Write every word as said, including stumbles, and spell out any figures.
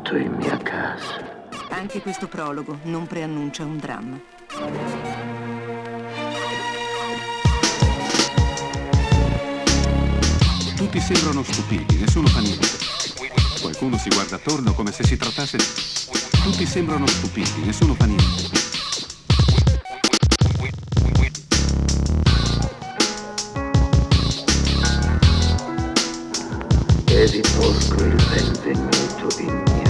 benvenuto in mia casa. Anche questo prologo non preannuncia un dramma. Tutti sembrano stupiti, nessuno fa niente. Qualcuno si guarda attorno come se si trattasse di... Tutti sembrano stupiti, nessuno fa niente. E vi porgo il benvenuto in mia